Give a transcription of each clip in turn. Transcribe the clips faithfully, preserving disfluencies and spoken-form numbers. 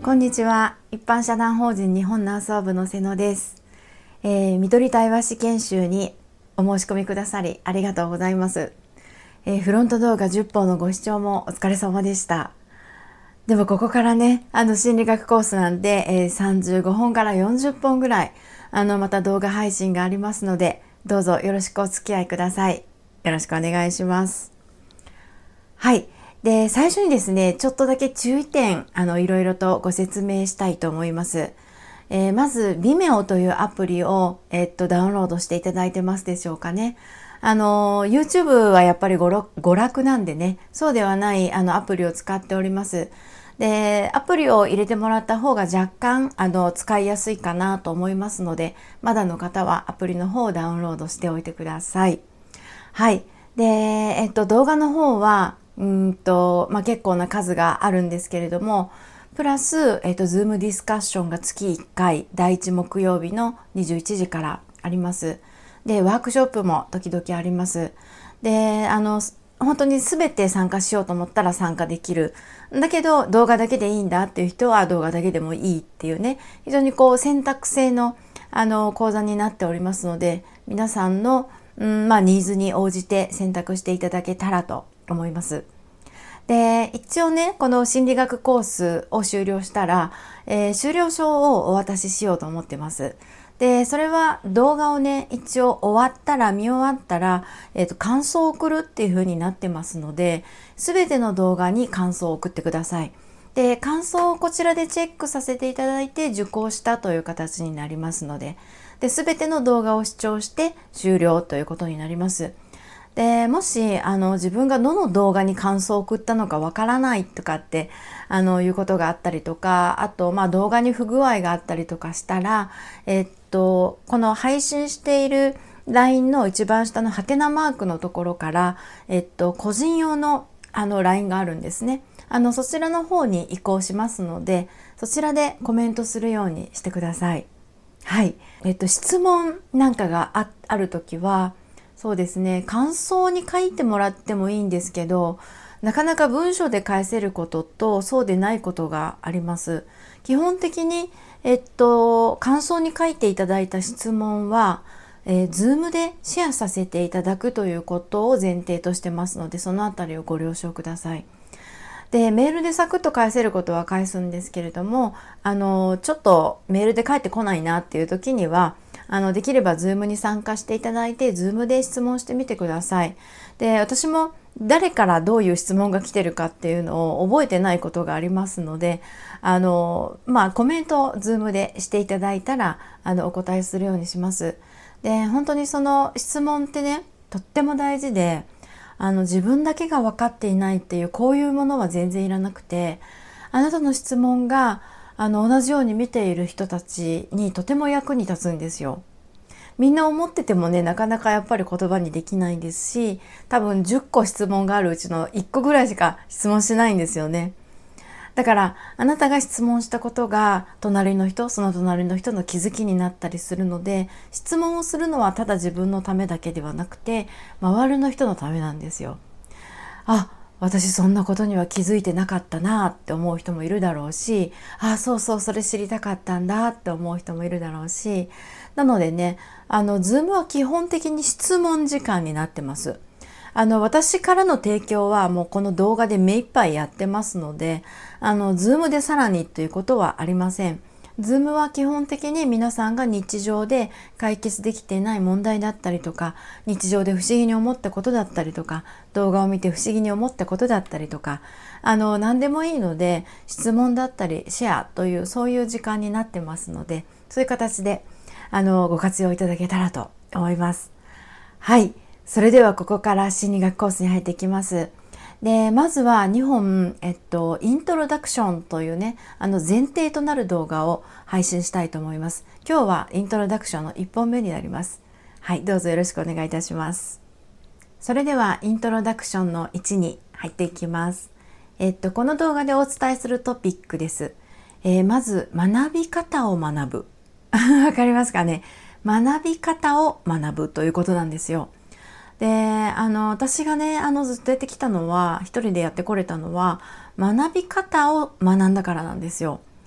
こんにちは。一般社団法人日本ナースワー部の瀬野です。えー、緑対話式研修にお申し込みくださりありがとうございます。えー、フロント動画じゅっぽんのご視聴もお疲れ様でした。でもここからね、あの心理学コースなんで、えー、さんじゅうごほんからよんじゅっぽんぐらいあのまた動画配信がありますので、どうぞよろしくお付き合いください。よろしくお願いします。はい。で、最初にですね、ちょっとだけ注意点、あの、いろいろとご説明したいと思います。えー、まず、Vimeo というアプリを、えっと、ダウンロードしていただいてますでしょうかね。あの、YouTube はやっぱり娯楽なんでね、そうではない、あの、アプリを使っております。で、アプリを入れてもらった方が若干、あの、使いやすいかなと思いますので、まだの方はアプリの方をダウンロードしておいてください。はい。で、えっと、動画の方は、うんと、まあ、結構な数があるんですけれども、プラス、えっと、Zoom ディスカッションが月いっかい、だいいち木曜日のにじゅういちじからあります。で、ワークショップも時々あります。で、あの、本当に全て参加しようと思ったら参加できる。だけど、動画だけでいいんだっていう人は動画だけでもいいっていうね、非常にこう選択制の、あの、講座になっておりますので、皆さんの、うん、まあ、ニーズに応じて選択していただけたらと思います。で、一応ね、この心理学コースを終了したら、えー、終了証をお渡ししようと思ってます。で、それは動画をね、一応終わったら、見終わったら、えっと、感想を送るっていう風になってますので、すべての動画に感想を送ってください。で、感想をこちらでチェックさせていただいて受講したという形になりますので、で、すべての動画を視聴して終了ということになります。で、もし、あの、自分がどの動画に感想を送ったのかわからないとかって、あの、いうことがあったりとか、あと、まあ、動画に不具合があったりとかしたら、えっと、この配信している ライン の一番下のハテナマークのところから、えっと、個人用の、あの、ライン があるんですね。あの、そちらの方に移行しますので、そちらでコメントするようにしてください。はい。えっと、質問なんかが あ, あるときは、そうですね、感想に書いてもらってもいいんですけど、なかなか文章で返せることとそうでないことがあります。基本的に、えっと、感想に書いていただいた質問は、えー、Zoom でシェアさせていただくということを前提としてますので、そのあたりをご了承ください。で、メールでサクッと返せることは返すんですけれども、あの、ちょっとメールで返ってこないなっていう時には、あの、できれば Zoom に参加していただいて、Zoom で質問してみてください。で、私も誰からどういう質問が来てるかっていうのを覚えてないことがありますので、あの、まあ、コメントを Zoom でしていただいたら、あの、お答えするようにします。で、本当にその質問ってね、とっても大事で、あの、自分だけが分かっていないっていう、こういうものは全然いらなくて、あなたの質問が、あの、同じように見ている人たちにとても役に立つんですよ。みんな思っててもね、なかなかやっぱり言葉にできないんですし、多分じゅっこ質問があるうちのいっこぐらいしか質問しないんですよね。だから、あなたが質問したことが、隣の人、その隣の人の気づきになったりするので、質問をするのはただ自分のためだけではなくて、周りの人のためなんですよ。あ、私そんなことには気づいてなかったなって思う人もいるだろうし、あ、そうそう、それ知りたかったんだって思う人もいるだろうし、なのでね、あの、ズームは基本的に質問時間になってます。あの、私からの提供はもうこの動画で目いっぱいやってますので、あの、ズームでさらにということはありません。ズームは基本的に皆さんが日常で解決できていない問題だったりとか、日常で不思議に思ったことだったりとか、動画を見て不思議に思ったことだったりとか、あの、何でもいいので、質問だったりシェアというそういう時間になってますので、そういう形で、あの、ご活用いただけたらと思います。はい。それではここから心理学コースに入っていきます。で、まずはにほん、えっと、イントロダクションというね、あの前提となる動画を配信したいと思います。今日はイントロダクションのいっぽんめになります。はい、どうぞよろしくお願いいたします。それではイントロダクションのいちに入っていきます。えっと、この動画でお伝えするトピックです。えー、まず、学び方を学ぶ。わかりますかね？学び方を学ぶということなんですよ。で、あの、私がね、あの、ずっとやってきたのは、一人でやってこれたのは、学び方を学んだからなんですよ。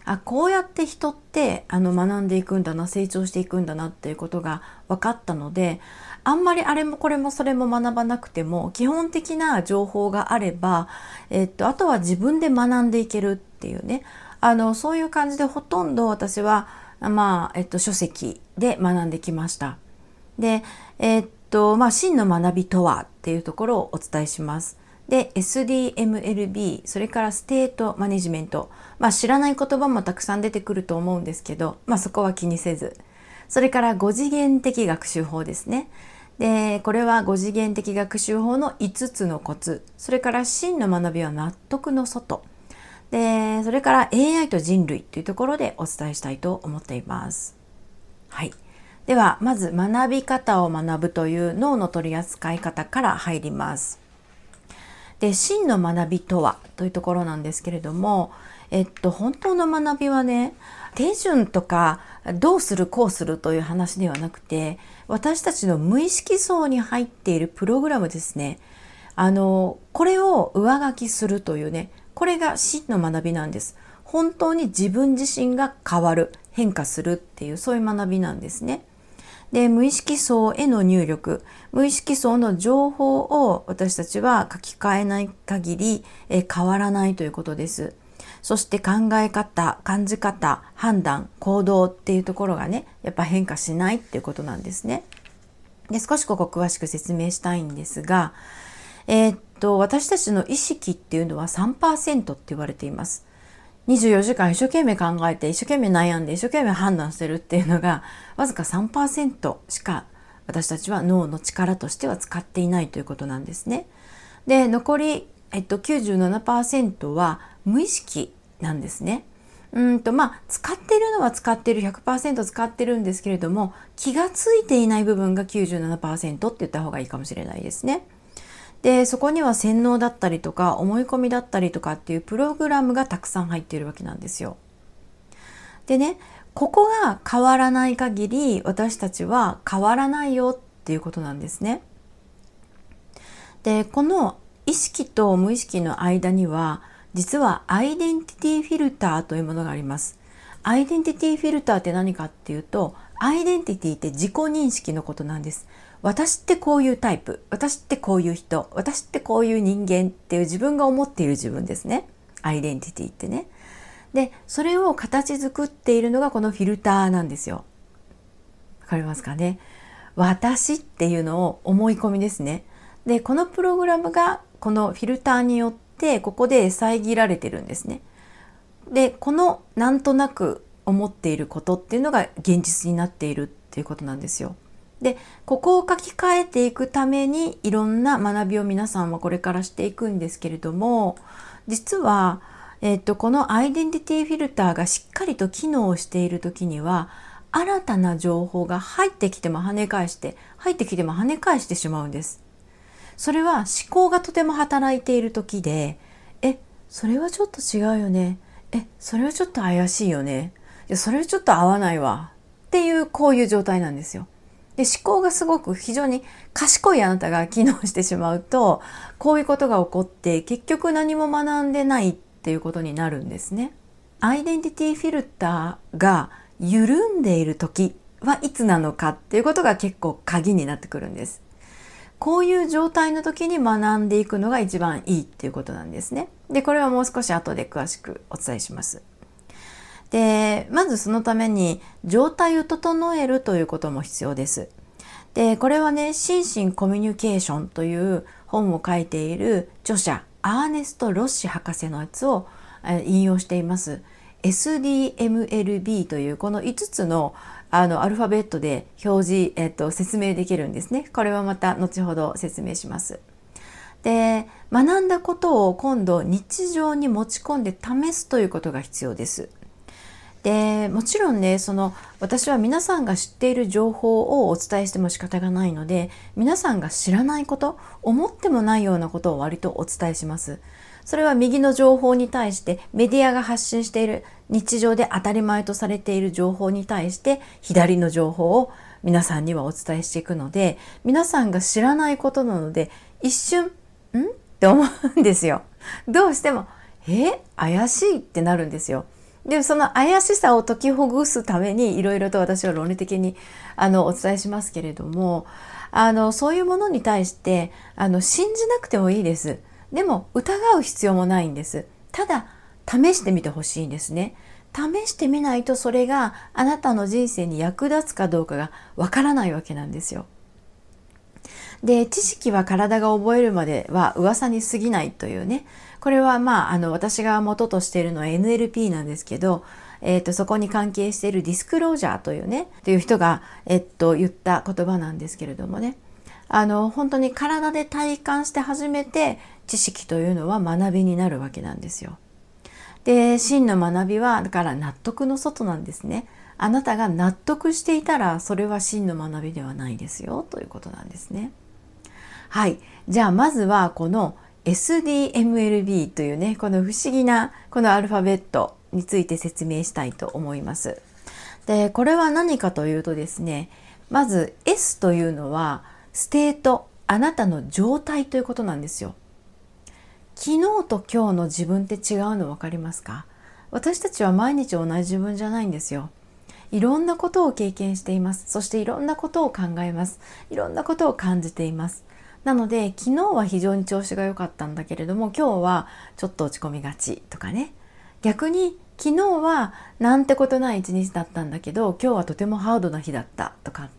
あ、こうやって人ってあの学んでいくんだな、成長していくんだなっていうことが分かったので、あんまりあれもこれもそれも学ばなくても基本的な情報があれば、えっと、あとは自分で学んでいけるっていうね、あのそういう感じでほとんど私は、まあえっと、書籍で学んできました。で、えっとまあ、真の学びとはっていうところをお伝えします。で エスディーエムエルビー、 それからステートマネジメント、まあ、知らない言葉もたくさん出てくると思うんですけど、まあ、そこは気にせず、それからご次元的学習法ですね。でこれはご次元的学習法のいつつのコツ、それから真の学びは納得の外で、それから エーアイ と人類というところでお伝えしたいと思っています。はい、ではまず学び方を学ぶという脳の取り扱い方から入ります。で真の学びとはというところなんですけれども、えっと本当の学びはね、手順とかどうするこうするという話ではなくて、私たちの無意識層に入っているプログラムですね。あのこれを上書きするというね、これが真の学びなんです。本当に自分自身が変わる、変化するっていう、そういう学びなんですね。で無意識層への入力、無意識層の情報を私たちは書き換えない限りえ変わらないということです。そして考え方、感じ方、判断、行動っていうところがね、やっぱ変化しないっていうことなんですね。で少しここ詳しく説明したいんですが、えー、っと私たちの意識っていうのは さんパーセント って言われています。にじゅうよじかん一生懸命考えて、一生懸命悩んで、一生懸命判断してるっていうのがわずか さんパーセント しか私たちは脳の力としては使っていないということなんですね。で残り、えっと、きゅうじゅうななパーセント は無意識なんですね。うんとまあ使っているのは使っている ひゃくパーセント 使ってるんですけれども、気がついていない部分が きゅうじゅうななパーセント って言った方がいいかもしれないですね。でそこには洗脳だったりとか思い込みだったりとかっていうプログラムがたくさん入っているわけなんですよ。でね、ここが変わらない限り私たちは変わらないよっていうことなんですね。でこの意識と無意識の間には実はアイデンティティフィルターというものがあります。アイデンティティフィルターって何かっていうと、アイデンティティって自己認識のことなんです。私ってこういうタイプ、私ってこういう人、私ってこういう人間っていう自分が思っている自分ですね。アイデンティティってね。でそれを形作っているのがこのフィルターなんですよ。わかりますかね。私っていうのを思い込みですね。でこのプログラムがこのフィルターによってここで遮られてるんですね。でこのなんとなく思っていることっていうのが現実になっているっていうことなんですよ。でここを書き換えていくためにいろんな学びを皆さんはこれからしていくんですけれども、実は、えっと、このアイデンティティフィルターがしっかりと機能している時には、新たな情報が入ってきても跳ね返して入ってきても跳ね返してしまうんです。それは思考がとても働いている時で、えそれはちょっと違うよね、えそれはちょっと怪しいよね、いやそれはちょっと合わないわっていう、こういう状態なんですよ。で思考がすごく非常に賢いあなたが機能してしまうと、こういうことが起こって結局何も学んでないっていうことになるんですね。アイデンティティフィルターが緩んでいる時はいつなのかっていうことが結構鍵になってくるんです。こういう状態の時に学んでいくのが一番いいっていうことなんですね。でこれはもう少し後で詳しくお伝えします。でまずそのために状態を整えるということも必要です。でこれはね、心身コミュニケーションという本を書いている著者アーネスト・ロッシ博士のやつを引用しています。 エスディーエムエルビー というこのいつつのあのアルファベットで表示、えっと、説明できるんですね。これはまた後ほど説明します。で学んだことを今度日常に持ち込んで試すということが必要です。でもちろんね、その私は皆さんが知っている情報をお伝えしても仕方がないので、皆さんが知らないこと、思ってもないようなことを割とお伝えします。それは右の情報に対してメディアが発信している、日常で当たり前とされている情報に対して左の情報を皆さんにはお伝えしていくので、皆さんが知らないことなので一瞬んって思うんですよ。どうしてもえ怪しいってなるんですよ。 でその怪しさを解きほぐすためにいろいろと私は論理的にあのお伝えしますけれども、あのそういうものに対してあの信じなくてもいいです。でも疑う必要もないんです。ただ試してみてほしいんですね。試してみないとそれがあなたの人生に役立つかどうかがわからないわけなんですよ。で、知識は体が覚えるまでは噂に過ぎないというね、これはまあ、あの私が元としているのは エヌエルピー なんですけど、えっと、そこに関係しているディスクロージャーというね、という人が、えっと、言った言葉なんですけれどもね、あの、本当に体で体感して初めて知識というのは学びになるわけなんですよ。で、真の学びは、だから納得の外なんですね。あなたが納得していたら、それは真の学びではないですよ、ということなんですね。はい。じゃあ、まずはこの エスディーエムエルビー というね、この不思議なこのアルファベットについて説明したいと思います。で、これは何かというとですね、まず S というのはステート、あなたの状態ということなんですよ。昨日と今日の自分って違うの分かりますか？私たちは毎日同じ自分じゃないんですよ。いろんなことを経験しています。そしていろんなことを考えます。いろんなことを感じています。なので昨日は非常に調子が良かったんだけれども、今日はちょっと落ち込みがちとかね。逆に昨日はなんてことない一日だったんだけど、今日はとてもハードな日だったとかって、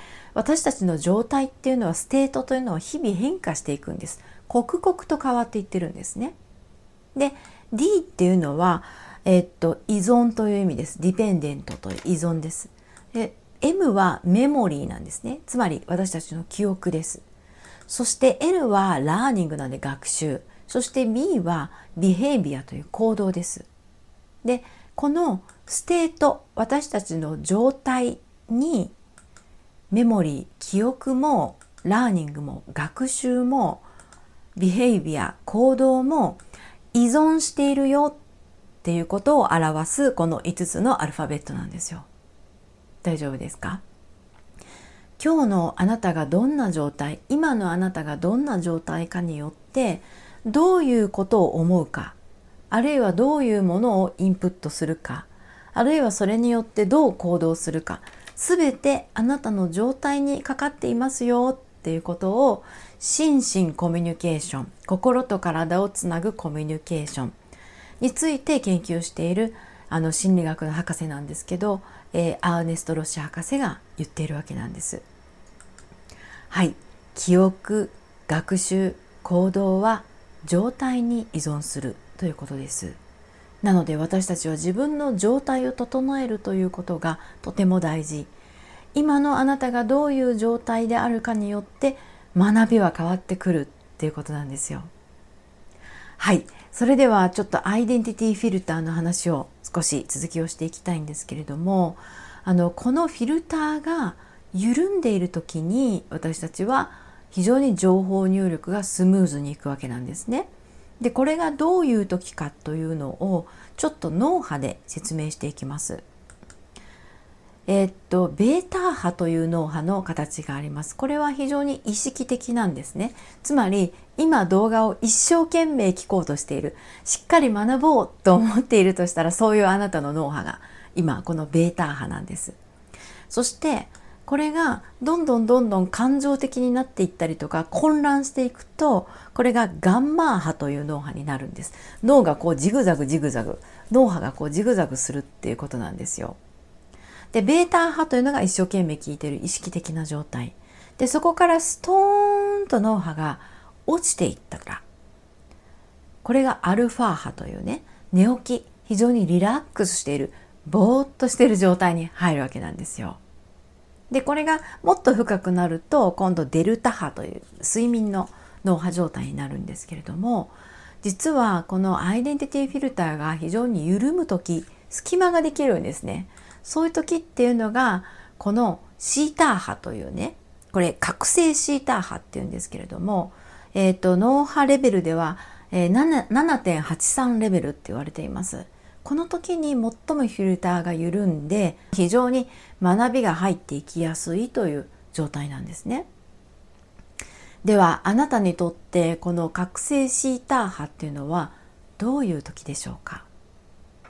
私たちの状態っていうのは、ステートというのは日々変化していくんです。刻々と変わっていってるんですね。で D っていうのは、えっと、依存という意味です。ディペンデントという依存です。で M はメモリーなんですね。つまり私たちの記憶です。そして L はラーニングなんで学習。そして B はビヘイビアという行動です。でこのステート、私たちの状態にメモリー、記憶もラーニングも学習もビヘイビア、行動も依存しているよっていうことを表すこのいつつのアルファベットなんですよ。大丈夫ですか？今日のあなたがどんな状態、今のあなたがどんな状態かによってどういうことを思うか、あるいはどういうものをインプットするか、あるいはそれによってどう行動するか、すべてあなたの状態にかかっていますよっていうことを、心身コミュニケーション、心と体をつなぐコミュニケーションについて研究しているあの心理学の博士なんですけど、えー、アーネスト・ロッシ博士が言っているわけなんです。はい、記憶、学習、行動は状態に依存するということです。なので私たちは自分の状態を整えるということがとても大事。今のあなたがどういう状態であるかによって学びは変わってくるっていうことなんですよ。はい、それではちょっとアイデンティティフィルターの話を少し続きをしていきたいんですけれども、あのこのフィルターが緩んでいる時に私たちは非常に情報入力がスムーズにいくわけなんですね。でこれがどういう時かというのをちょっと脳波で説明していきます。えー、っとベータ波という脳波の形があります。これは非常に意識的なんですね。つまり今動画を一生懸命聞こうとしている、しっかり学ぼうと思っているとしたら、そういうあなたの脳波が今このベータ波なんです。そしてこれがどんどんどんどん感情的になっていったりとか混乱していくと、これがガンマ波という脳波になるんです。脳がこうジグザグジグザグ、脳波がこうジグザグするっていうことなんですよ。でベータ波というのが一生懸命聞いている意識的な状態で、そこからストーンと脳波が落ちていったら、これがアルファ波というね、寝起き、非常にリラックスしている、ぼーっとしている状態に入るわけなんですよ。でこれがもっと深くなると、今度デルタ波という睡眠の脳波状態になるんですけれども、実はこのアイデンティティフィルターが非常に緩む時、隙間ができるんですね。そういう時っていうのがこのシーター波というね、これ覚醒シーター波っていうんですけれども、えーと、脳波レベルでは、えー、ななてんはちさん レベルって言われています。この時に最もフィルターが緩んで、非常に学びが入っていきやすいという状態なんですね。ではあなたにとってこの覚醒シーター波っていうのはどういう時でしょうか？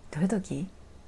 どういう時？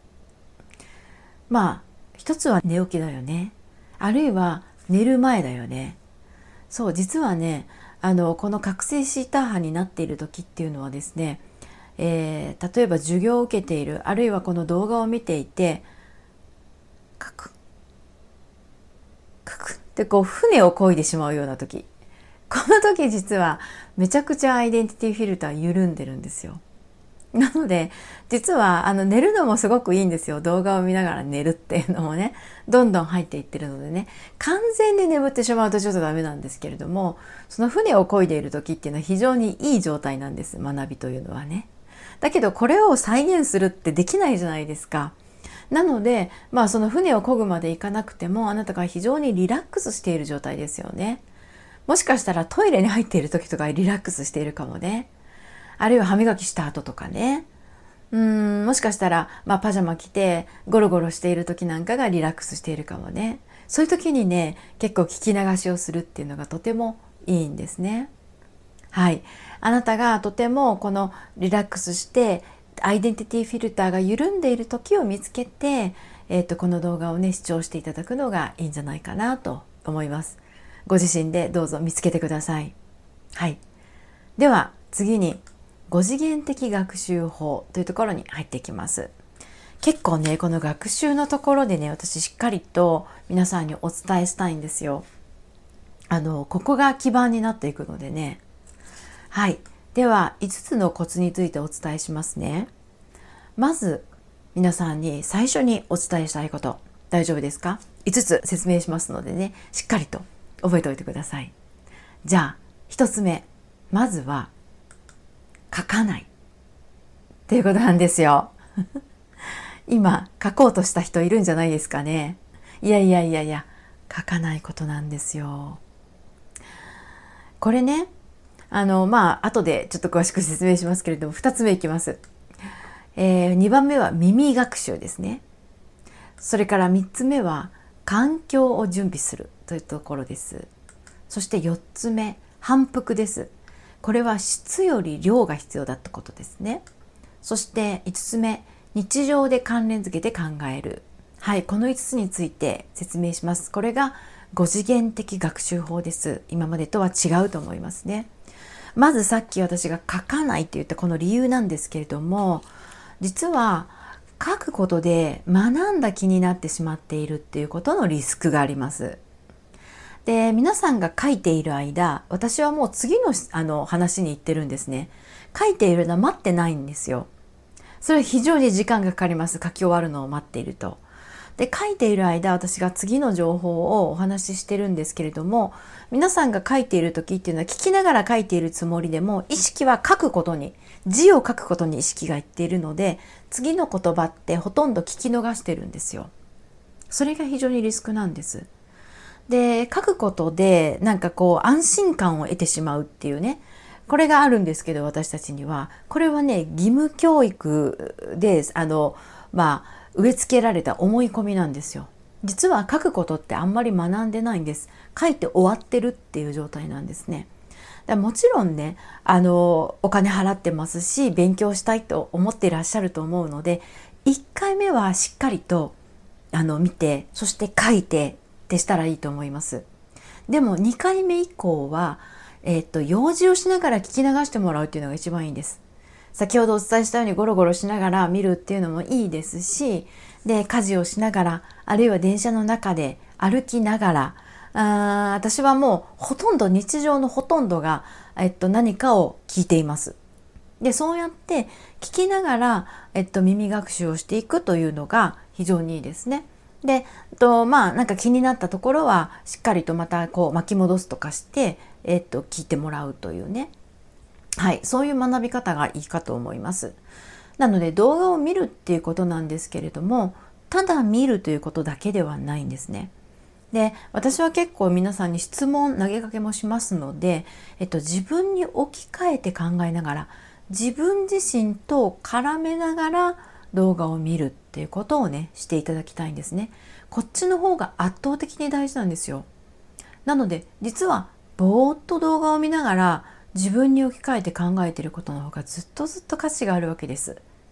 まあ一つは寝起きだよね。あるいは寝る前だよね。そう、実はね、あのこの覚醒シーター波になっている時っていうのはですね、えー、例えば授業を受けている、あるいはこの動画を見ていて、カクッカクッってこう船を漕いでしまうような時、この時実はめちゃくちゃアイデンティティフィルター緩んでるんですよ。なので実はあの寝るのもすごくいいんですよ。動画を見ながら寝るっていうのもね、どんどん入っていってるのでね、完全に眠ってしまうとちょっとダメなんですけれども、その船を漕いでいる時っていうのは非常にいい状態なんです、学びというのはね。だけどこれを再現するってできないじゃないですか。なので、まあその船を漕ぐまでいかなくても、あなたが非常にリラックスしている状態ですよね。もしかしたらトイレに入っている時とかリラックスしているかもね。あるいは歯磨きした後とかね。うーん、もしかしたら、まあ、パジャマ着てゴロゴロしている時なんかがリラックスしているかもね。そういう時にね、結構聞き流しをするっていうのがとてもいいんですね。はい。あなたがとてもこのリラックスしてアイデンティティフィルターが緩んでいる時を見つけて、えーと、この動画をね、視聴していただくのがいいんじゃないかなと思います。ご自身でどうぞ見つけてください。はい。では次にご次元的学習法というところに入っていきます。結構ね、この学習のところでね、私しっかりと皆さんにお伝えしたいんですよ。あのここが基盤になっていくのでね。はい。ではいつつのコツについてお伝えしますね。まず皆さんに最初にお伝えしたいこと、大丈夫ですか？いつつ説明しますのでね、しっかりと覚えておいてください。じゃあひとつめ、まずは書かないっていうことなんですよ。今書こうとした人いるんじゃないですかね。いやいやいやいや、書かないことなんですよ。これね、あのまあ後でちょっと詳しく説明しますけれども、ふたつめいきます。えー、にばんめは耳学習ですね。それからみっつめは環境を準備するというところです。そしてよっつめ、反復です。これは質より量が必要だったことですね。そしていつつめ、日常で関連づけて考える。はい、このいつつについて説明します。これがご次元的学習法です。今までとは違うと思いますね。まずさっき私が書かないって言ったこの理由なんですけれども、実は書くことで学んだ気になってしまっているっていうことのリスクがあります。で、皆さんが書いている間、私はもう次の、あの話に行ってるんですね。書いているのは待ってないんですよ。それは非常に時間がかかります。書き終わるのを待っていると。で、書いている間、私が次の情報をお話ししてるんですけれども、皆さんが書いている時っていうのは聞きながら書いているつもりでも、意識は書くことに、字を書くことに意識がいっているので、次の言葉ってほとんど聞き逃してるんですよ。それが非常にリスクなんです。で、書くことでなんかこう安心感を得てしまうっていうね、これがあるんですけど、私たちにはこれはね、義務教育であのまあ植え付けられた思い込みなんですよ。実は書くことってあんまり学んでないんです。書いて終わってるっていう状態なんですね。だもちろんね、あのお金払ってますし、勉強したいと思っていらっしゃると思うので、いっかいめはしっかりとあの見て、そして書いてってしたらいいと思います。でもにかいめ以降は、えー、っと用事をしながら聞き流してもらうっていうのが一番いいんです。先ほどお伝えしたようにゴロゴロしながら見るっていうのもいいですし、で家事をしながら、あるいは電車の中で歩きながら、あ私はもうほとんど日常のほとんどが、えっと、何かを聞いています。でそうやって聞きながら、えっと、耳学習をしていくというのが非常にいいですね。でとまあなんか気になったところはしっかりとまたこう巻き戻すとかして、えっと、聞いてもらうというね、はい、そういう学び方がいいかと思います。なので動画を見るっていうことなんですけれども、ただ見るということだけではないんですね。で私は結構皆さんに質問投げかけもしますので、えっと、自分に置き換えて考えながら、自分自身と絡めながら動画を見るっていうことをねしていただきたいんですね。こっちの方が圧倒的に大事なんですよ。なので実はぼーっと動画を見ながら自分に置き換えて考えていることの方がずっとずっと価値があるわけです。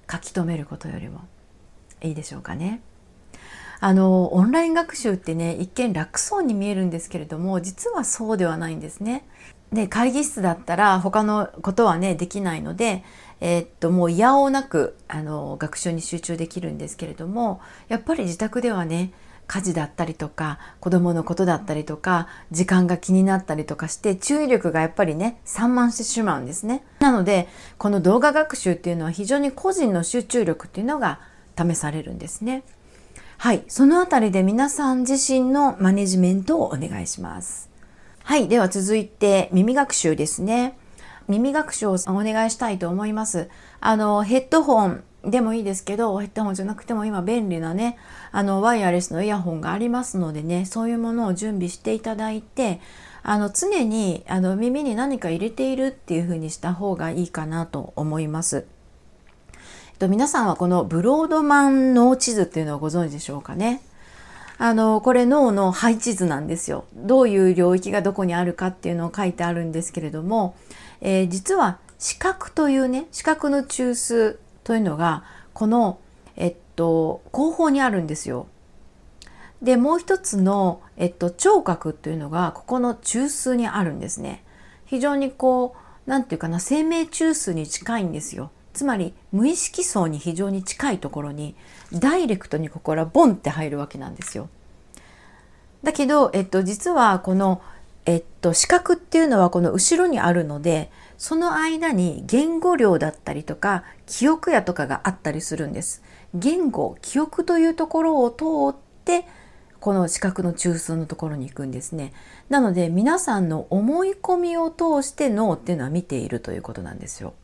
書き留めることよりもいいでしょうかね。あのオンライン学習ってね、一見楽そうに見えるんですけれども、実はそうではないんですね。で、会議室だったら他のことはねできないので、えー、っともう嫌おなくあの学習に集中できるんですけれども、やっぱり自宅ではね、家事だったりとか子供のことだったりとか時間が気になったりとかして注意力がやっぱりね散漫してしまうんですね。なのでこの動画学習っていうのは非常に個人の集中力っていうのが試されるんですね。はい、そのあたりで皆さん自身のマネジメントをお願いします。はい、では続いて耳学習ですね。耳学習をお願いしたいと思います。あのヘッドホンでもいいですけど、ヘッドホンじゃなくても今便利なね、あのワイヤレスのイヤホンがありますのでね、そういうものを準備していただいて、あの常にあの耳に何か入れているっていう風にした方がいいかなと思います。皆さんはこのブロードマン脳地図っていうのをご存知でしょうかね。あのこれ脳の配置図なんですよ。どういう領域がどこにあるかっていうのを書いてあるんですけれども、えー、実は視覚というね、視覚の中枢というのがこの、えっと、後方にあるんですよ。でもう一つの、えっと、聴覚というのがここの中枢にあるんですね。非常にこうなんていうかな、生命中枢に近いんですよ。つまり無意識層に非常に近いところにダイレクトにここからボンって入るわけなんですよ。だけど、えっと、実はこの、えっと、視覚っていうのはこの後ろにあるので、その間に言語量だったりとか記憶やとかがあったりするんです。言語、記憶というところを通ってこの視覚の中枢のところに行くんですね。なので皆さんの思い込みを通して脳っていうのは見ているということなんですよ。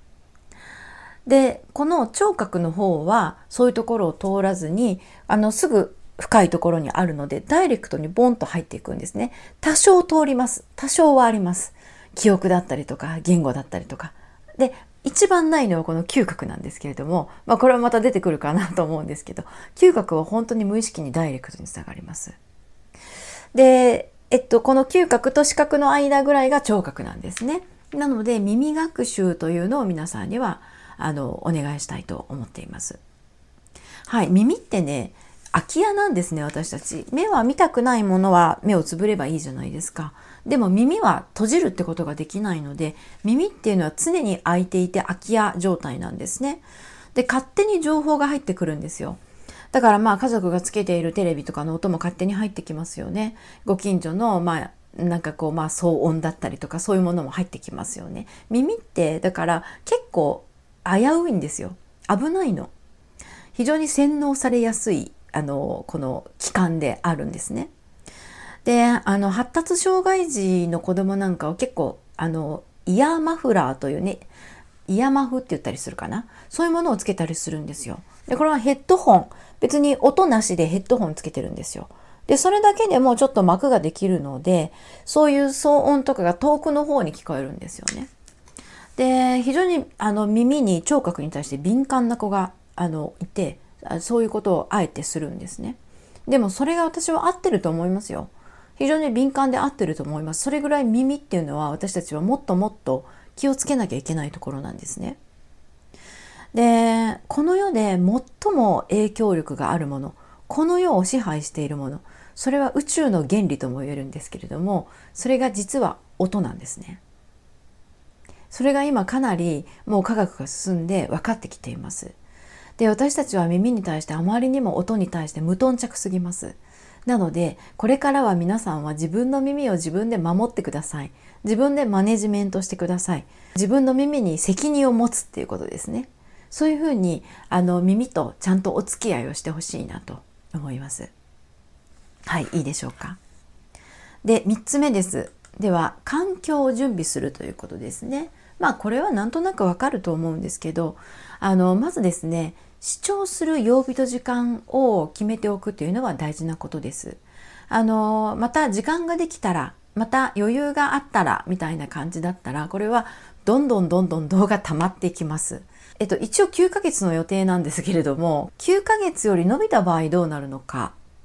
で、この聴覚の方はそういうところを通らずに、あのすぐ深いところにあるのでダイレクトにボンと入っていくんですね。多少通ります。多少はあります。記憶だったりとか言語だったりとか。で、一番ないのはこの嗅覚なんですけれども、まあこれはまた出てくるかなと思うんですけど、嗅覚は本当に無意識にダイレクトにつながります。で、えっと、この嗅覚と視覚の間ぐらいが聴覚なんですね。なので耳学習というのを皆さんにはあのお願いしたいと思っています。はい、耳ってね、空き家なんですね。私たち目は見たくないものは目をつぶればいいじゃないですか。でも耳は閉じるってことができないので、耳っていうのは常に開いていて空き家状態なんですね。で、勝手に情報が入ってくるんですよ。だからまあ家族がつけているテレビとかの音も勝手に入ってきますよね。ご近所のまあなんかこうまあ騒音だったりとかそういうものも入ってきますよね。耳ってだから結構危ういんですよ。危ないの。非常に洗脳されやすいあのこの器官であるんですね。で、あの発達障害児の子供なんかは結構あのイヤーマフラーというね、イヤマフって言ったりするかな、そういうものをつけたりするんですよ。で、これはヘッドホン、別に音なしでヘッドホンつけてるんですよ。で、それだけでもちょっと膜ができるので、そういう騒音とかが遠くの方に聞こえるんですよね。で、非常にあの耳に聴覚に対して敏感な子があのいて、そういうことをあえてするんですね。でもそれが私は合ってると思いますよ。非常に敏感で合ってると思います。それぐらい耳っていうのは私たちはもっともっと気をつけなきゃいけないところなんですね。で、この世で最も影響力があるもの、この世を支配しているもの、それは宇宙の原理とも言えるんですけれども、それが実は音なんですね。それが今かなりもう科学が進んで分かってきています。で、私たちは耳に対してあまりにも音に対して無頓着すぎます。なので、これからは皆さんは自分の耳を自分で守ってください。自分でマネジメントしてください。自分の耳に責任を持つっていうことですね。そういうふうにあの耳とちゃんとお付き合いをしてほしいなと思います。はい、いいでしょうか。で、みっつめです。では、環境を準備するということですね。まあこれはなんとなくわかると思うんですけど、あのまずですね、視聴する曜日と時間を決めておくというのは大事なことです。あのまた時間ができたら、また余裕があったらみたいな感じだったら、これはどんどんどんどん動画溜まっていきます。えっと一応きゅうかげつの予定なんですけれども、きゅうかげつより伸びた場合どうなるのか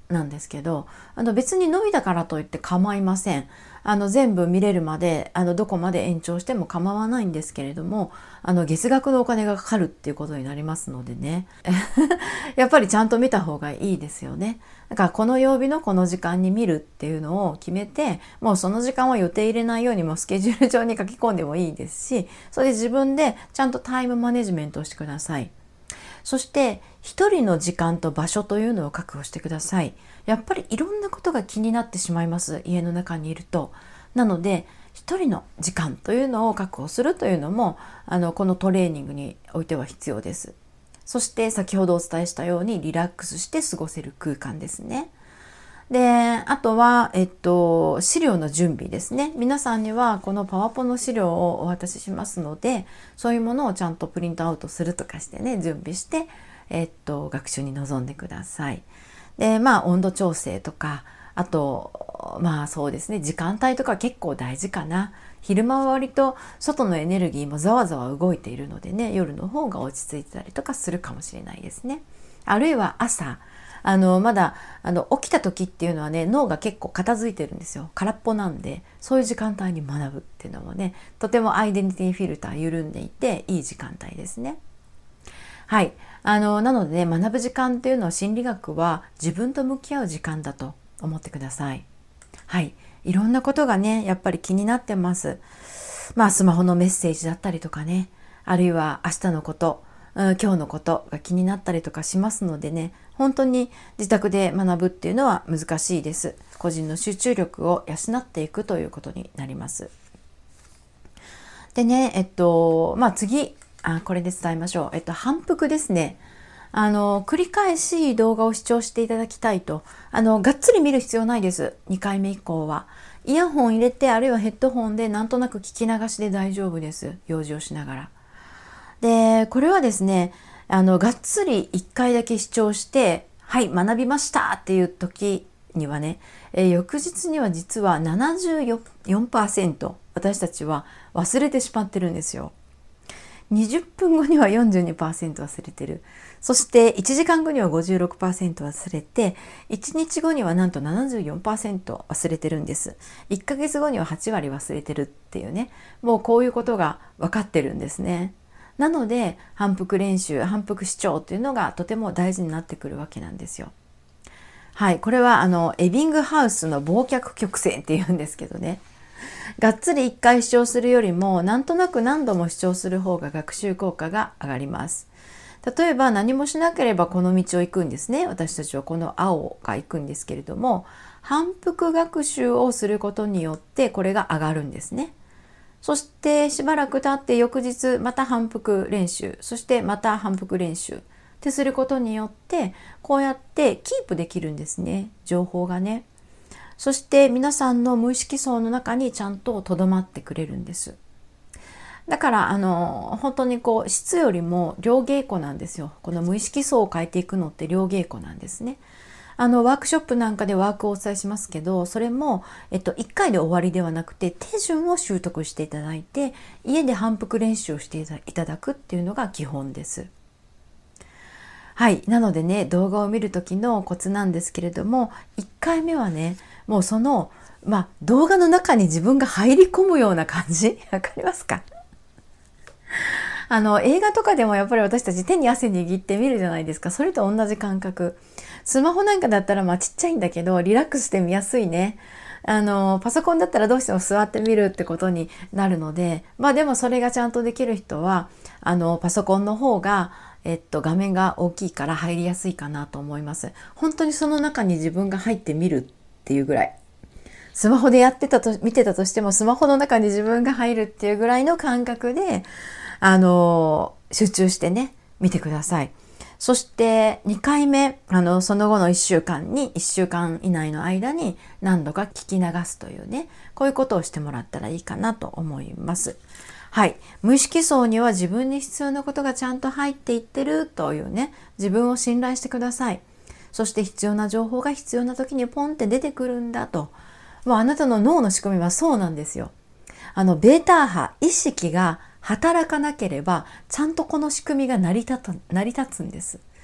なんですけど、あの別に伸びたからといって構いません。あの全部見れるまであのどこまで延長しても構わないんですけれども、あの月額のお金がかかるっていうことになりますのでねやっぱりちゃんと見た方がいいですよね。だからこの曜日のこの時間に見るっていうのを決めて、もうその時間は予定入れないようにもスケジュール上に書き込んでもいいですし、それで自分でちゃんとタイムマネジメントをしてください。そして一人の時間と場所というのを確保してください。やっぱりいろんなことが気になってしまいます、家の中にいると。なので一人の時間というのを確保するというのもあのこのトレーニングにおいては必要です。そして先ほどお伝えしたようにリラックスして過ごせる空間ですね。で、あとは、えっと、資料の準備ですね。皆さんにはこのパワポの資料をお渡ししますので、そういうものをちゃんとプリントアウトするとかしてね、準備して、えっと、学習に臨んでください。で、まあ、温度調整とか、あと、まあそうですね、時間帯とか結構大事かな。昼間は割と外のエネルギーもざわざわ動いているのでね、夜の方が落ち着いてたりとかするかもしれないですね。あるいは朝、あのまだあの起きた時っていうのはね、脳が結構片付いてるんですよ。空っぽなんで、そういう時間帯に学ぶっていうのもね、とてもアイデンティティフィルター緩んでいていい時間帯ですね。はい、あのなのでね、学ぶ時間っていうのは心理学は自分と向き合う時間だと思ってください。はい、いろんなことがねやっぱり気になってます。まあスマホのメッセージだったりとかね、あるいは明日のこと、今日のことが気になったりとかしますのでね、本当に自宅で学ぶっていうのは難しいです。個人の集中力を養っていくということになります。でね、えっとまあ次あこれで伝えましょう。えっと反復ですね。あの繰り返し動画を視聴していただきたいと。あのがっつり見る必要ないです。にかいめ以降はイヤホン入れて、あるいはヘッドホンでなんとなく聞き流しで大丈夫です。用事をしながら。でこれはですね、あのがっつりいっかいだけ視聴してはい学びましたっていう時にはね、えー、翌日には実は ななじゅうよんパーセント 私たちは忘れてしまってるんですよ。にじゅっぷんごには よんじゅうにパーセント 忘れてる。そしていちじかんごには ごじゅうろくパーセント 忘れて、いちにちごにはなんと ななじゅうよんパーセント 忘れてるんです。いっかげつごにははちわり忘れてるっていうね、もうこういうことが分かってるんですね。なので反復練習、反復視聴っていうのがとても大事になってくるわけなんですよ。はい、これはあのエビングハウスの忘却曲線っていうんですけどね、がっつりいっかい視聴するよりもなんとなく何度も視聴する方が学習効果が上がります。例えば何もしなければこの道を行くんですね。私たちはこの青が行くんですけれども、反復学習をすることによってこれが上がるんですね。そしてしばらく経って翌日また反復練習、そしてまた反復練習ってすることによってこうやってキープできるんですね、情報がね。そして皆さんの無意識層の中にちゃんととどまってくれるんです。だからあの本当にこう質よりも量稽古なんですよ。この無意識層を変えていくのって量稽古なんですね。あのワークショップなんかでワークをお伝えしますけど、それも、えっと、いっかいで終わりではなくて手順を習得していただいて家で反復練習をしていただくっていうのが基本です。はい、なのでね、動画を見る時のコツなんですけれども、いっかいめはね、もうその、まあ、動画の中に自分が入り込むような感じわかりますか？あの映画とかでもやっぱり私たち手に汗握って見るじゃないですか。それと同じ感覚。スマホなんかだったらまあちっちゃいんだけどリラックスして見やすいね。あのパソコンだったらどうしても座って見るってことになるので、まあでもそれがちゃんとできる人はあのパソコンの方がえっと画面が大きいから入りやすいかなと思います。本当にその中に自分が入ってみるっていうぐらい。スマホでやってたと見てたとしてもスマホの中に自分が入るっていうぐらいの感覚であの集中してね見てください。そしてにかいめあのその後のいっしゅうかんにいっしゅうかん以内の間に何度か聞き流すというね、こういうことをしてもらったらいいかなと思います。はい、無意識層には自分に必要なことがちゃんと入っていってるというね、自分を信頼してください。そして必要な情報が必要な時にポンって出てくるんだと。もうあなたの脳の仕組みはそうなんですよ。あのベータ波、意識が働かなければちゃんとこの仕組みが成り立つ、成り立つんです。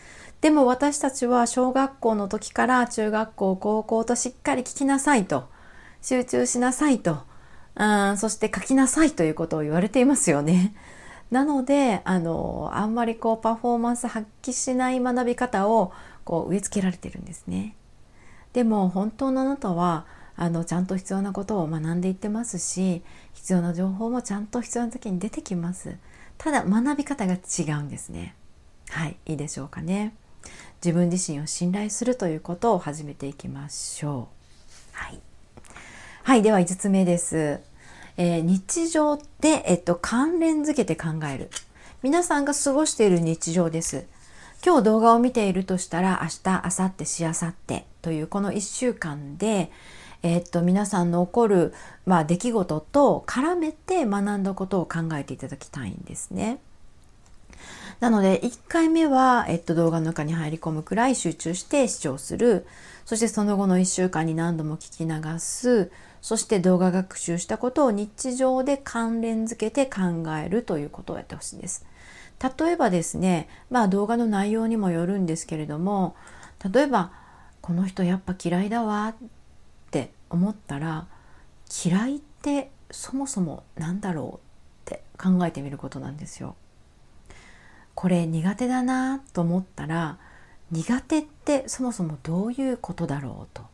でも私たちは小学校の時から中学校高校としっかり聞きなさいと、集中しなさいと、あそして書きなさいということを言われていますよね。なのであのあんまりこうパフォーマンス発揮しない学び方をこう植え付けられてるんですね。でも本当のあなたはあのちゃんと必要なことを学んでいってますし、必要な情報もちゃんと必要な時に出てきます。ただ学び方が違うんですね。はい、いいでしょうかね。自分自身を信頼するということを始めていきましょう。はい、はい、ではいつつめです。えー、日常で、えっと、関連づけて考える。皆さんが過ごしている日常です。今日動画を見ているとしたら、明日、明後日、しあさってというこのいっしゅうかんで、えっと、皆さんの起こる、まあ、出来事と絡めて学んだことを考えていただきたいんですね。なのでいっかいめは、えっと、動画の中に入り込むくらい集中して視聴する。そしてその後のいっしゅうかんに何度も聞き流す。そして動画学習したことを日常で関連づけて考えるということをやってほしいです。例えばですね、まあ動画の内容にもよるんですけれども、例えばこの人やっぱ嫌いだわって思ったら、嫌いってそもそも何だろうって考えてみることなんですよ。これ苦手だなと思ったら、苦手ってそもそもどういうことだろうと。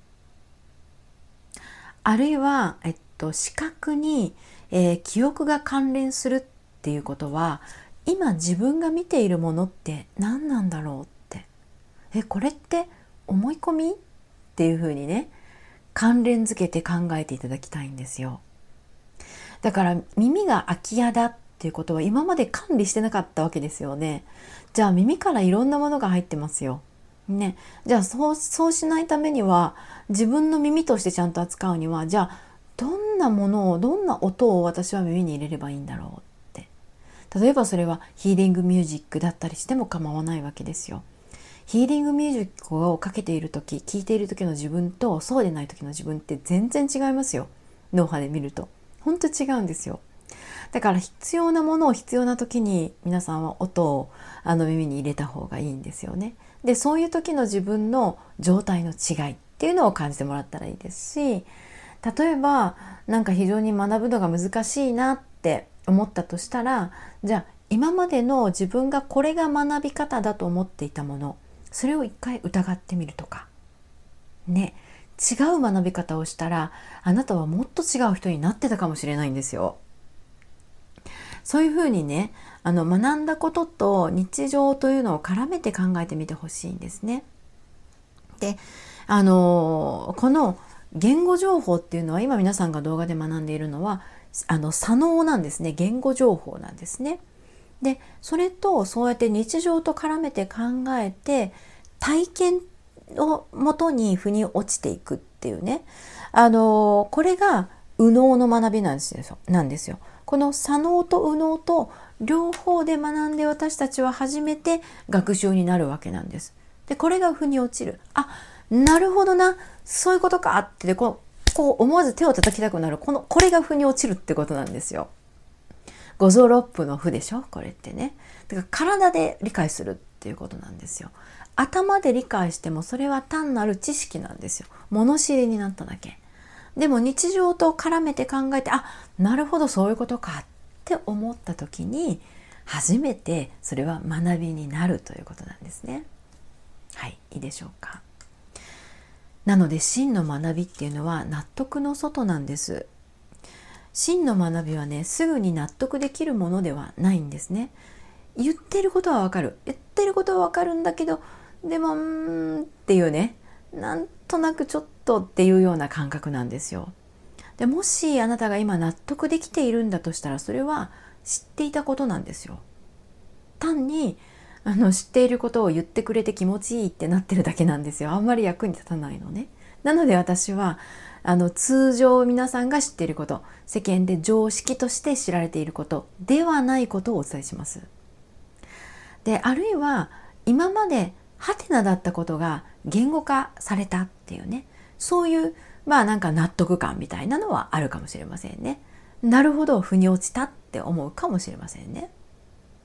あるいは、えっと、視覚に、えー、記憶が関連するっていうことは、今自分が見ているものって何なんだろうって、えこれって思い込みっていうふうにね、関連づけて考えていただきたいんですよ。だから耳が空き家だっていうことは今まで管理してなかったわけですよね。じゃあ耳からいろんなものが入ってますよ。ね、じゃあそう、そうしないためには、自分の耳としてちゃんと扱うには、じゃあどんなものを、どんな音を私は耳に入れればいいんだろうって。例えばそれはヒーリングミュージックだったりしても構わないわけですよ。ヒーリングミュージックをかけている時、聞いている時の自分とそうでない時の自分って全然違いますよ。脳波で見ると本当違うんですよ。だから必要なものを必要な時に皆さんは音をあの耳に入れた方がいいんですよね。で、そういう時の自分の状態の違いっていうのを感じてもらったらいいですし、例えばなんか非常に学ぶのが難しいなって思ったとしたら、じゃあ今までの自分がこれが学び方だと思っていたもの、それを一回疑ってみるとかね、違う学び方をしたらあなたはもっと違う人になってたかもしれないんですよ。そういうふうにね、あの学んだことと日常というのを絡めて考えてみてほしいんですね。で、あのこの言語情報っていうのは、今皆さんが動画で学んでいるのはあの左脳なんですね。言語情報なんですね。で、それとそうやって日常と絡めて考えて、体験をもとに腑に落ちていくっていうね、あのこれが右脳の学びなんですよ。なんですよ。この左脳と右脳と両方で学んで、私たちは初めて学習になるわけなんです。で、これが腑に落ちる。あ、なるほどな、そういうことかってで、こう、こう思わず手を叩きたくなる、このこれが腑に落ちるってことなんですよ。五臓六腑の腑でしょ、これってね。だから体で理解するっていうことなんですよ。頭で理解してもそれは単なる知識なんですよ。物知りになっただけ。でも日常と絡めて考えて、あ、なるほどそういうことかって思った時に、初めてそれは学びになるということなんですね。はい、いいでしょうか。なので真の学びっていうのは納得の外なんです。真の学びはね、すぐに納得できるものではないんですね。言ってることはわかる。言ってることはわかるんだけど、でもうーんっていうね、なんとなくちょっとっていうような感覚なんですよ。で、もしあなたが今納得できているんだとしたら、それは知っていたことなんですよ。単にあの知っていることを言ってくれて気持ちいいってなってるだけなんですよ。あんまり役に立たないのね。なので私はあの通常皆さんが知っていること、世間で常識として知られていることではないことをお伝えします。で、あるいは今までハテナだったことが言語化されたっていうね、そういうまあなんか納得感みたいなのはあるかもしれませんね。なるほど、腑に落ちたって思うかもしれませんね。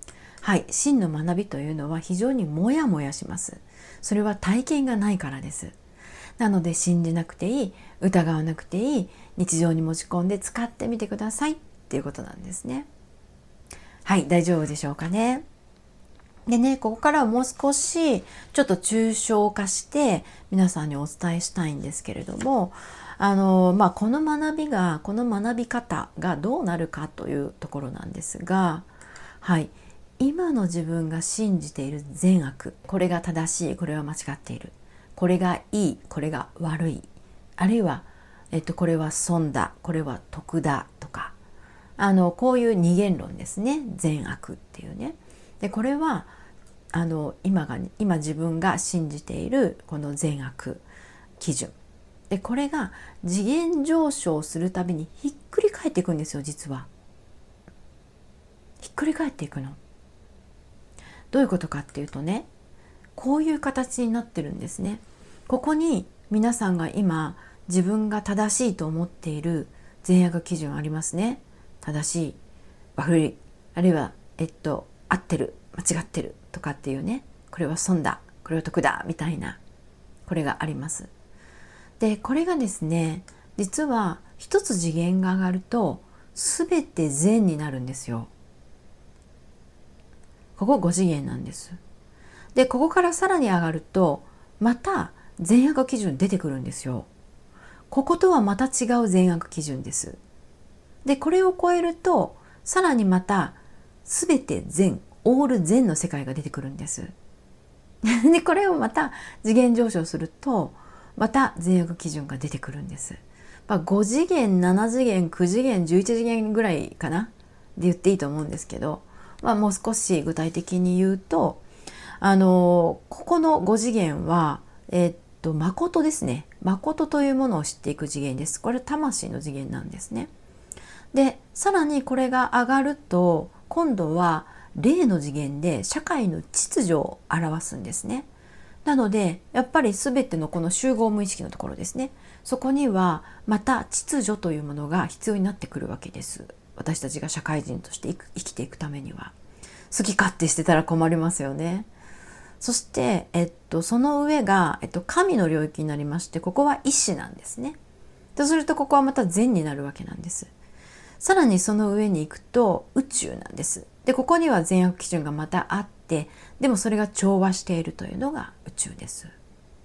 はい、真の学びというのは非常にモヤモヤします。それは体験がないからです。なので信じなくていい、疑わなくていい、日常に持ち込んで使ってみてくださいっていうことなんですね。はい、大丈夫でしょうかね。でね、ここからはもう少しちょっと抽象化して皆さんにお伝えしたいんですけれども、あのまあこの学びがこの学び方がどうなるかというところなんですが、はい、今の自分が信じている善悪、これが正しい、これは間違っている、これがいい、これが悪い、あるいは、えっと、これは損だ、これは得だとか、あのこういう二元論ですね、善悪っていうね。でこれはあの 今が今自分が信じているこの善悪基準で、これが次元上昇するたびにひっくり返っていくんですよ。実はひっくり返っていくの。どういうことかっていうとね、こういう形になってるんですね。ここに皆さんが今自分が正しいと思っている善悪基準ありますね。正しい、悪い、あるいはえっと合ってる、間違ってるとかっていうね、これは損だ、これは得だみたいな、これがあります。でこれがですね、実は一つ次元が上がると全て善になるんですよ。ここご次元なんです。でここからさらに上がるとまた善悪基準出てくるんですよ。こことはまた違う善悪基準です。でこれを超えるとさらにまた全て善、オール善の世界が出てくるんです。でこれをまた次元上昇するとまた善悪基準が出てくるんです。まあ、ご次元、なな次元、きゅう次元、じゅういち次元ぐらいかなで言っていいと思うんですけど、まあ、もう少し具体的に言うと、あのここのご次元はえー、っと誠ですね。誠というものを知っていく次元です。これ魂の次元なんですね。でさらにこれが上がると今度は霊の次元で社会の秩序を表すんですね。なのでやっぱり全てのこの集合無意識のところですね、そこにはまた秩序というものが必要になってくるわけです。私たちが社会人として生きていくためには。好き勝手してたら困りますよね。そして、えっと、その上が、えっと、神の領域になりまして、ここは意志なんですね。とするとここはまた善になるわけなんです。さらにその上に行くと宇宙なんです。でここには善悪基準がまたあって、でもそれが調和しているというのが宇宙です。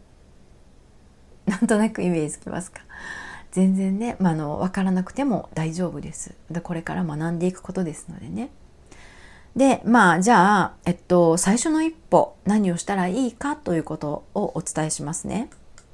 なんとなくイメージつきますか？全然ね、まあ、あの分からなくても大丈夫です。でこれから学んでいくことですのでね。でまあじゃあ、えっと、最初の一歩何をしたらいいかということをお伝えしますね。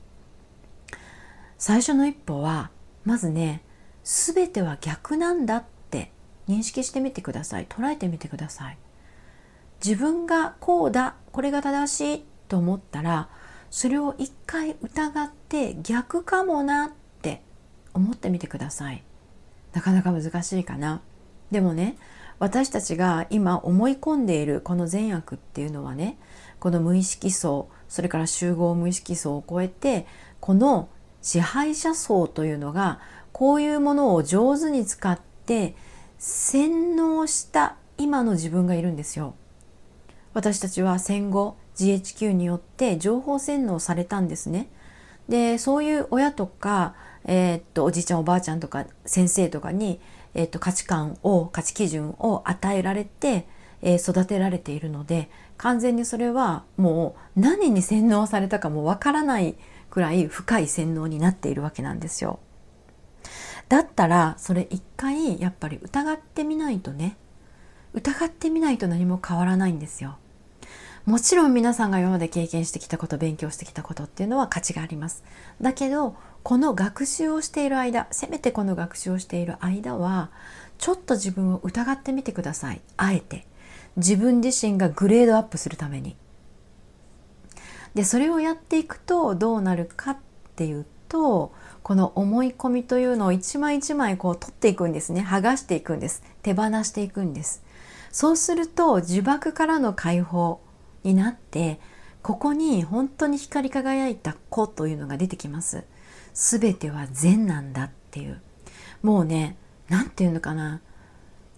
最初の一歩はまずね、全ては逆なんだって認識してみてください。捉えてみてください。自分がこうだ、これが正しいと思ったら、それを一回疑って逆かもなって思ってみてください。なかなか難しいかな。でもね、私たちが今思い込んでいるこの善悪っていうのはね、この無意識層、それから集合無意識層を超えて、この支配者層というのがこういうものを上手に使って洗脳した今の自分がいるんですよ。私たちは戦後 ジーエイチキュー によって情報洗脳されたんですね。でそういう親とか、えー、っとおじいちゃんおばあちゃんとか先生とかに、えー、っと価値観を価値基準を与えられて、えー、育てられているので、完全にそれはもう何に洗脳されたかもわからないくらい深い洗脳になっているわけなんですよ。だったらそれ一回やっぱり疑ってみないとね、疑ってみないと何も変わらないんですよ。もちろん皆さんが今まで経験してきたこと、勉強してきたことっていうのは価値があります。だけどこの学習をしている間、せめてこの学習をしている間はちょっと自分を疑ってみてください。あえて自分自身がグレードアップするために。でそれをやっていくとどうなるかっていうと、この思い込みというのを一枚一枚こう取っていくんですね。剥がしていくんです。手放していくんです。そうすると呪縛からの解放になって、ここに本当に光り輝いた子というのが出てきます。すべては善なんだっていう、もうね、なんていうのかな、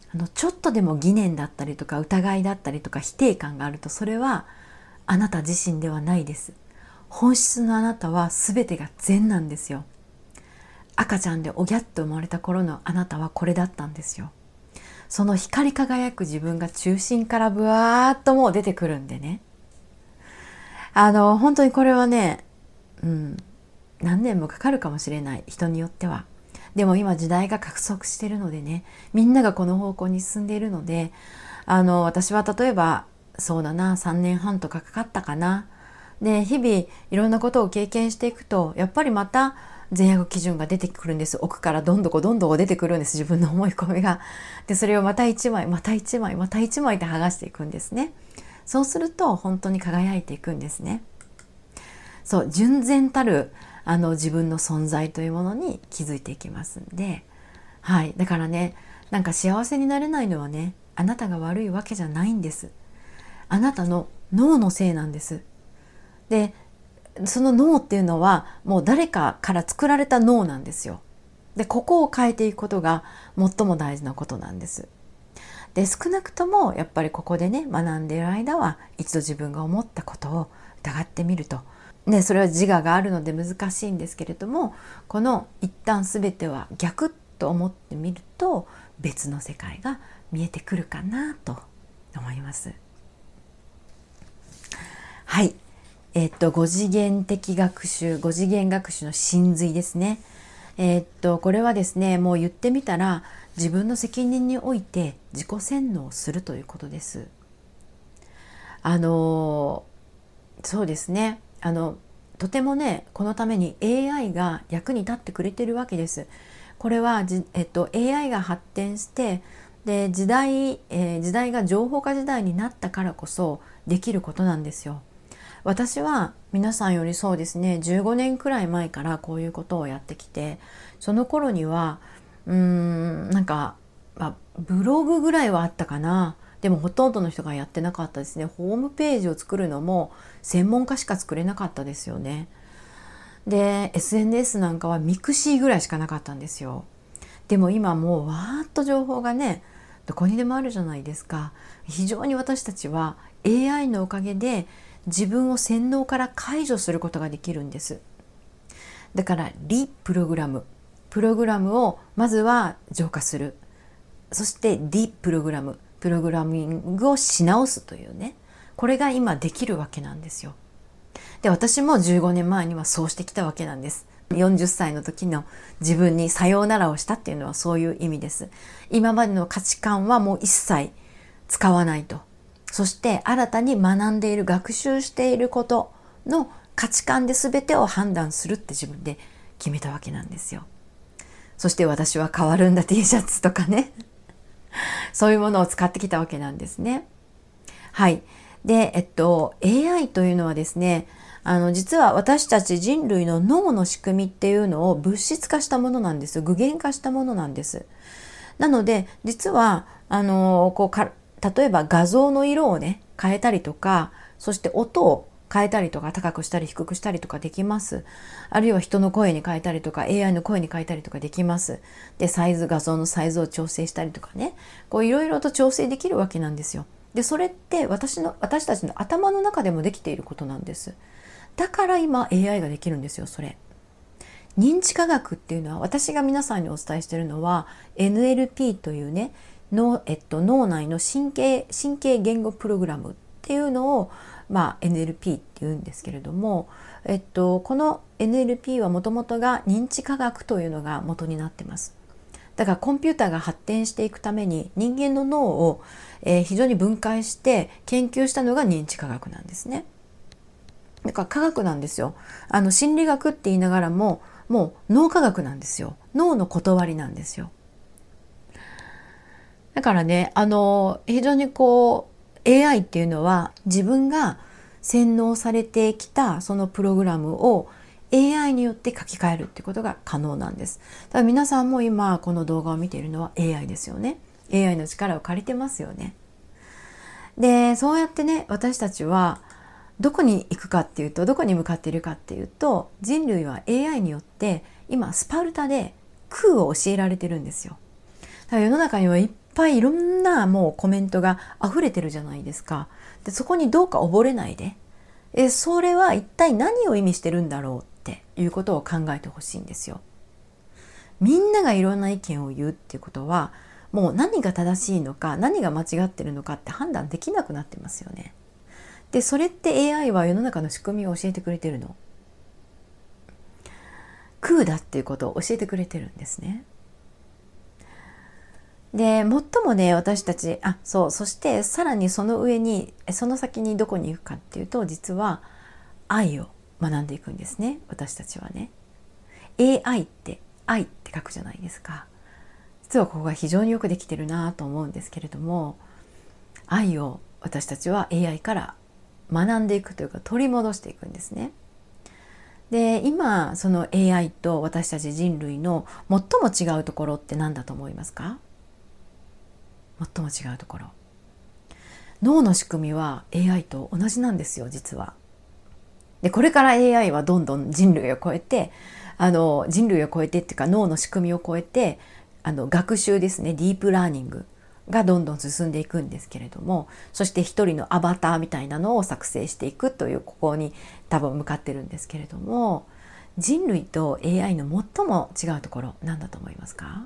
あのちょっとでも疑念だったりとか疑いだったりとか否定感があると、それはあなた自身ではないです。本質のあなたは全てが善なんですよ。赤ちゃんでおぎゃっと生まれた頃のあなたはこれだったんですよ。その光り輝く自分が中心からブワーッともう出てくるんでね、あの本当にこれはね、うん、何年もかかるかもしれない、人によっては。でも今時代が加速しているのでね、みんながこの方向に進んでいるので、あの私は例えばそうだなさんねんはんとかかかったかな。で日々いろんなことを経験していくと、やっぱりまた善悪基準が出てくるんです。奥からどんどこどんどこ出てくるんです、自分の思い込みが。でそれをまた一枚また一枚また一枚で剥がしていくんですね。そうすると本当に輝いていくんですね。そう純然たるあの自分の存在というものに気づいていきますんで、はい、だからね、なんか幸せになれないのはね、あなたが悪いわけじゃないんです。あなたの脳のせいなんです。でその脳っていうのはもう誰かから作られた脳なんですよ。でここを変えていくことが最も大事なことなんです。で少なくともやっぱりここでね学んでいる間は、一度自分が思ったことを疑ってみると、ね、それは自我があるので難しいんですけれども、この一旦全ては逆と思ってみると、別の世界が見えてくるかなと思います。はい、えっとご次元的学習、ご次元学習の真髄ですね。えっとこれはですね、もう言ってみたら自分の責任において自己洗脳するということです。あのそうですね、あのとてもね、このために エーアイ が役に立ってくれてるわけです。これはじ、えっと、エーアイ が発展してで時代、えー、時代が情報化時代になったからこそできることなんですよ。私は皆さんよりそうですね、じゅうごねんくらい前からこういうことをやってきて、その頃にはうーんなんか、まあ、ブログぐらいはあったかな。でもほとんどの人がやってなかったですね。ホームページを作るのも専門家しか作れなかったですよね。で エスエヌエス なんかはミクシーぐらいしかなかったんですよ。でも今もうわーっと情報がね、どこにでもあるじゃないですか。非常に私たちは エーアイ のおかげで自分を洗脳から解除することができるんです。だからリプログラムプログラムをまずは浄化する、そしてディプログラムプログラミングをし直すというね、これが今できるわけなんですよ。で私もじゅうごねんまえにはそうしてきたわけなんです。よんじゅっさいの時の自分にさようならをしたっていうのはそういう意味です。今までの価値観はもう一切使わないと。そして新たに学んでいる、学習していることの価値観で全てを判断するって自分で決めたわけなんですよ。そして私は変わるんだ T シャツとかねそういうものを使ってきたわけなんですね。はい。で、えっと、エーアイ というのはですね、あの、実は私たち人類の脳の仕組みっていうのを物質化したものなんです。具現化したものなんです。なので、実は、あの、こうか、例えば画像の色をね、変えたりとか、そして音を変えたりとか、高くしたり低くしたりとかできます。あるいは人の声に変えたりとか、エーアイ の声に変えたりとかできます。で、サイズ、画像のサイズを調整したりとかね、こういろいろと調整できるわけなんですよ。で、それって私の、私たちの頭の中でもできていることなんです。だから今 エーアイ ができるんですよ、それ。認知科学っていうのは、私が皆さんにお伝えしているのは エヌエルピー というね、脳、えっと、脳内の神経、神経言語プログラムっていうのを、まあ、エヌエルピー っていうんですけれども、えっと、この エヌエルピー はもともとが認知科学というのが元になってます。だからコンピューターが発展していくために人間の脳を、えー、非常に分解して研究したのが認知科学なんですね。だから科学なんですよ。あの心理学って言いながらももう脳科学なんですよ。脳の断りなんですよ。だからね、あの非常にこう エーアイ っていうのは自分が洗脳されてきたそのプログラムを エーアイ によって書き換えるっていうことが可能なんです。だから皆さんも今この動画を見ているのは エーアイ ですよね。エーアイ の力を借りてますよね。で、そうやってね、私たちはどこに行くかっていうと、どこに向かっているかっていうと、人類は エーアイ によって今スパルタで空を教えられてるんですよ。だから世の中にはいっぱいいろんなもうコメントが溢れてるじゃないですか。でそこにどうか溺れないで、えそれは一体何を意味してるんだろうっていうことを考えてほしいんですよ。みんながいろんな意見を言うっていうことは、もう何が正しいのか何が間違ってるのかって判断できなくなってますよね。でそれって エーアイ は世の中の仕組みを教えてくれてるの。空だっていうことを教えてくれてるんですね。で最もね私たちあそうそしてさらにその上にその先にどこに行くかっていうと、実は愛を学んでいくんですね。私たちはね エーアイ って愛って書くじゃないですか。実はここが非常によくできてるなと思うんですけれども、愛を私たちは エーアイ から学んでいくというか取り戻していくんですね。で今その エーアイ と私たち人類の最も違うところって何だと思いますか？最も違うところ、脳の仕組みは エーアイ と同じなんですよ実は。でこれから エーアイ はどんどん人類を超えてあの人類を超えてっていうか脳の仕組みを超えてあの学習ですね、ディープラーニングがどんどん進んでいくんですけれども、そして一人のアバターみたいなのを作成していくというここに多分向かってるんですけれども、人類と エーアイ の最も違うところ何だと思いますか？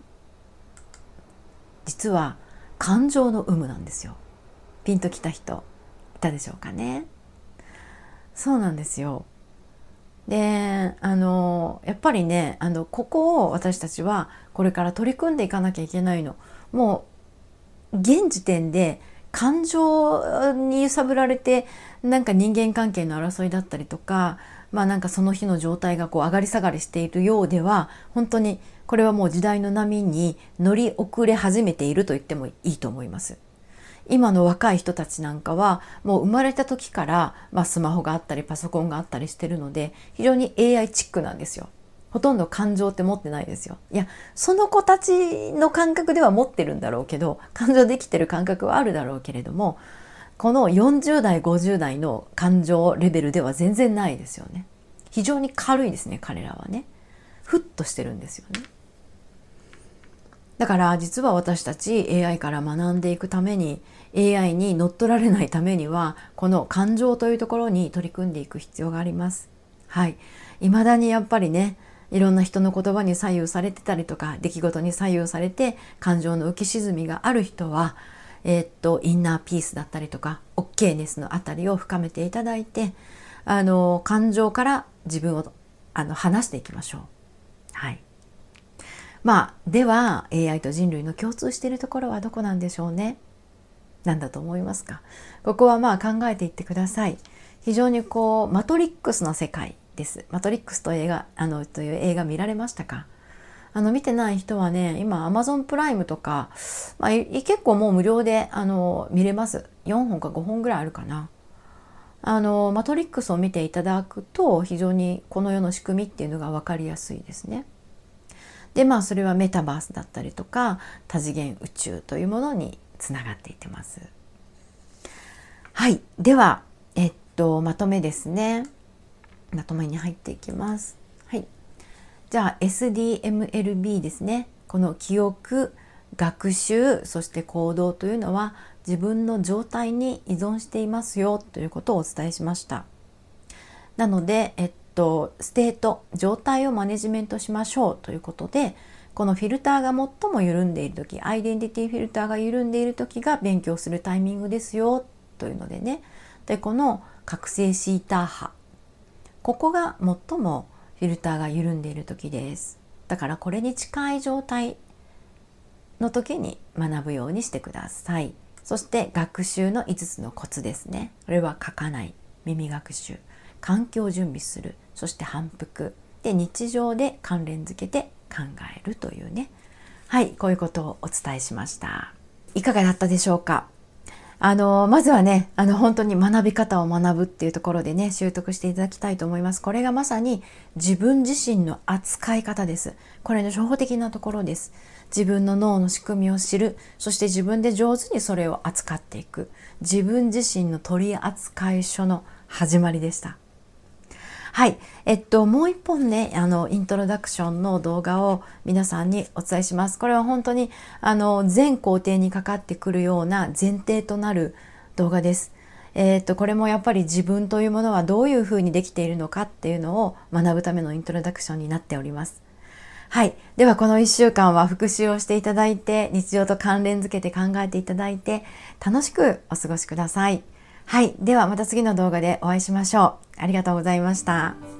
実は感情の有無なんですよ。ピンときた人いたでしょうかね。そうなんですよ。であのやっぱりねあのここを私たちはこれから取り組んでいかなきゃいけないの。もう現時点で感情に揺さぶられてなんか人間関係の争いだったりとか、まあなんかその日の状態がこう上がり下がりしているようでは、本当にこれはもう時代の波に乗り遅れ始めていると言ってもいいと思います。今の若い人たちなんかはもう生まれた時から、まあ、スマホがあったりパソコンがあったりしてるので非常に エーアイ チックなんですよ。ほとんど感情って持ってないですよ。いやその子たちの感覚では持ってるんだろうけど、感情できてる感覚はあるだろうけれども、このよんじゅう代ごじゅう代の感情レベルでは全然ないですよね。非常に軽いですね、彼らはね。ふっとしてるんですよね。だから実は私たち エーアイ から学んでいくために、 エーアイ に乗っ取られないためにはこの感情というところに取り組んでいく必要があります。はい、未だにやっぱりね、いろんな人の言葉に左右されてたりとか出来事に左右されて感情の浮き沈みがある人は、えー、っとインナーピースだったりとか オーケー ネスのあたりを深めていただいて、あの感情から自分をあの離していきましょう。はい。まあでは エーアイ と人類の共通しているところはどこなんでしょうね。何だと思いますか？ここはまあ考えていってください。非常にこうマトリックスの世界です。マトリックスという映画あのという映画見られましたか？あの見てない人はね、今 アマゾン プライムとか、まあ、結構もう無料であの見れます。よんほんかごほんぐらいあるかな。あのマトリックスを見ていただくと非常にこの世の仕組みっていうのが分かりやすいですね。でまあそれはメタバースだったりとか多次元宇宙というものにつながっていってます。はい、ではえっとまとめですね。まとめに入っていきます。はい、じゃあ エスディーエムエルビー ですね。この記憶、学習、そして行動というのは自分の状態に依存していますよということをお伝えしました。なので、えっと、ステート、状態をマネジメントしましょうということで、このフィルターが最も緩んでいるとき、アイデンティティフィルターが緩んでいるときが勉強するタイミングですよというのでね。で、この覚醒シーター波、ここが最もフィルターが緩んでいるときです。だからこれに近い状態の時に学ぶようにしてください。そして学習のいつつのコツですね。これは書かない、耳学習、環境を準備する、そして反復で日常で関連づけて考えるというね。はい、こういうことをお伝えしました。いかがだったでしょうか？あのまずはね、あの本当に学び方を学ぶっていうところでね、習得していただきたいと思います。これがまさに自分自身の扱い方です。これの初歩的なところです。自分の脳の仕組みを知る、そして自分で上手にそれを扱っていく、自分自身の取扱書の始まりでした。 はい。えっと、もう一本ね、あの、イントロダクションの動画を皆さんにお伝えします。これは本当に、あの、全工程にかかってくるような前提となる動画です。えっと、これもやっぱり自分というものはどういうふうにできているのかっていうのを学ぶためのイントロダクションになっております。はい。では、このいっしゅうかんは復習をしていただいて、日常と関連づけて考えていただいて、楽しくお過ごしください。はい。では、また次の動画でお会いしましょう。ありがとうございました。